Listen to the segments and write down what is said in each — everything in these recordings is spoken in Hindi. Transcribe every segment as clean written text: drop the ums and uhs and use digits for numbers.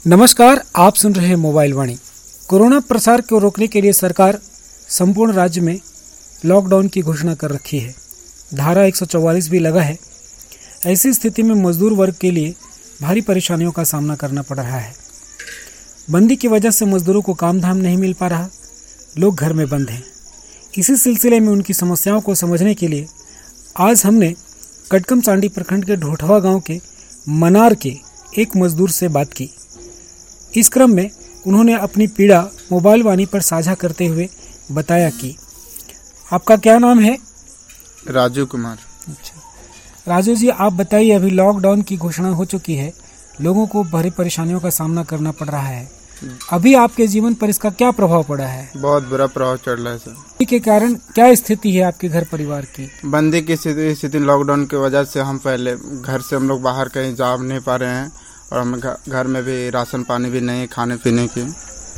नमस्कार, आप सुन रहे हैं मोबाइल वाणी। कोरोना प्रसार को रोकने के लिए सरकार संपूर्ण राज्य में लॉकडाउन की घोषणा कर रखी है। धारा 144 भी लगा है। ऐसी स्थिति में मजदूर वर्ग के लिए भारी परेशानियों का सामना करना पड़ रहा है। बंदी की वजह से मजदूरों को काम धाम नहीं मिल पा रहा, लोग घर में बंद हैं। इसी सिलसिले में उनकी समस्याओं को समझने के लिए आज हमने कटकमसांडी प्रखंड के ढोठवा गांव के मनार के एक मजदूर से बात की। इस क्रम में उन्होंने अपनी पीड़ा मोबाइल वाणी पर साझा करते हुए बताया कि आपका क्या नाम है? राजू कुमार। अच्छा राजू जी, आप बताइए, अभी लॉकडाउन की घोषणा हो चुकी है, लोगों को भारी परेशानियों का सामना करना पड़ रहा है। अभी आपके जीवन पर इसका क्या प्रभाव पड़ा है? बहुत बुरा प्रभाव चढ़ रहा है सर। के कारण क्या स्थिति है आपके घर परिवार की? बंदी की स्थिति लॉकडाउन की वजह से हम पहले घर से हम लोग बाहर कहीं जा नहीं पा रहे हैं और हम घर में भी राशन पानी भी नहीं, खाने पीने की।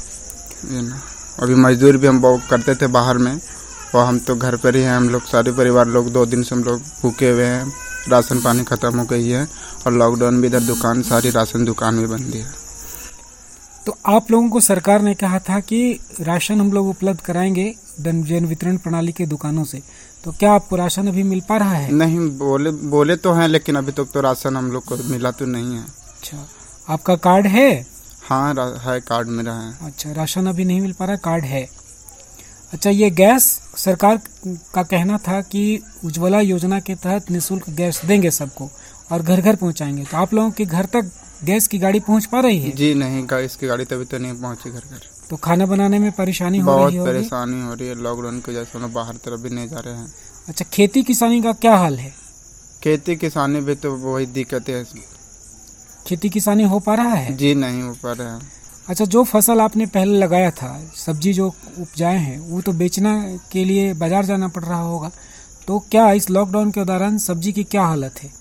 अभी मजदूर भी हम बहुत करते थे बाहर में, और हम तो घर पर ही हैं। हम लोग सारे परिवार लोग 2 दिन से हम लोग भूखे हुए हैं। राशन पानी खत्म हो गई है और लॉकडाउन भी, इधर दुकान सारी राशन दुकान भी बंद है। तो आप लोगों को सरकार ने कहा था कि राशन हम लोग उपलब्ध कराएंगे जन वितरण प्रणाली के दुकानों से, तो क्या आपको राशन अभी मिल पा रहा है? नहीं, बोले तो हैं, लेकिन अभी तक तो राशन हम लोग को मिला तो नहीं है। अच्छा, आपका कार्ड है? हाँ है, कार्ड मेरा है। अच्छा, राशन अभी नहीं मिल पा रहा, कार्ड है। अच्छा, ये गैस सरकार का कहना था कि उज्ज्वला योजना के तहत निःशुल्क गैस देंगे सबको और घर घर पहुंचाएंगे, तो आप लोगों के घर तक गैस की गाड़ी पहुंच पा रही है? जी नहीं, गैस की गाड़ी तभी तो नहीं पहुंची घर घर। तो खाना बनाने में परेशानी हो रही है? बहुत परेशानी हो रही है लॉकडाउन की वजह से, हम लोग बाहर तरफ भी नहीं जा रहे हैं। अच्छा, खेती किसानी का क्या हाल है? खेती किसानी भी तो वही दिक्कत है। खेती किसानी हो पा रहा है? जी नहीं हो पा रहा है। अच्छा, जो फसल आपने पहले लगाया था, सब्जी जो उपजाए हैं, वो तो बेचने के लिए बाजार जाना पड़ रहा होगा, तो क्या इस लॉकडाउन के दौरान सब्जी की क्या हालत है?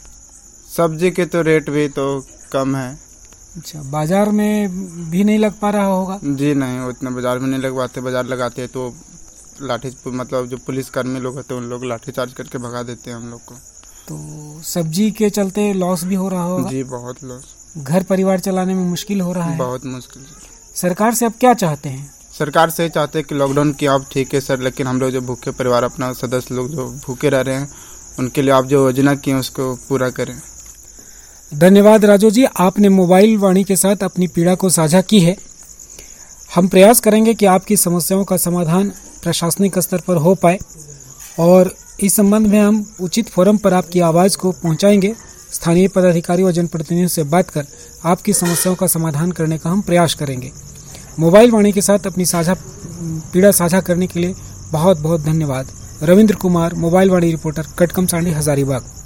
सब्जी के तो रेट भी तो कम है। अच्छा, बाजार में भी नहीं लग पा रहा होगा? जी नहीं, उतना बाजार में नहीं लगवाते। बाजार लगाते हैं तो लाठी, मतलब जो पुलिसकर्मी लोग होते हैं उन लोग लाठी चार्ज करके भगा देते हैं हम लोग को। तो सब्जी के चलते लॉस भी हो रहा होगा? जी बहुत लॉस। घर परिवार चलाने में मुश्किल हो रहा है? बहुत मुश्किल। सरकार से अब क्या चाहते हैं? सरकार से चाहते हैं कि लॉकडाउन की आप ठीक है सर, लेकिन हम लोग जो भूखे परिवार, अपना सदस्य लोग जो भूखे रह रहे हैं, उनके लिए आप जो योजना की है उसको पूरा करें। धन्यवाद राजू जी, आपने मोबाइल वाणी के साथ अपनी पीड़ा को साझा की है। हम प्रयास करेंगे कि आपकी समस्याओं का समाधान प्रशासनिक स्तर पर हो पाए और इस संबंध में हम उचित फोरम पर आपकी आवाज़ को पहुंचाएंगे। स्थानीय पदाधिकारी और जनप्रतिनिधियों से बात कर आपकी समस्याओं का समाधान करने का हम प्रयास करेंगे। मोबाइल वाणी के साथ अपनी पीड़ा साझा करने के लिए बहुत बहुत धन्यवाद। Ravindra Kumar, mobile Vani reporter, Katkamsandi, Hazaribagh.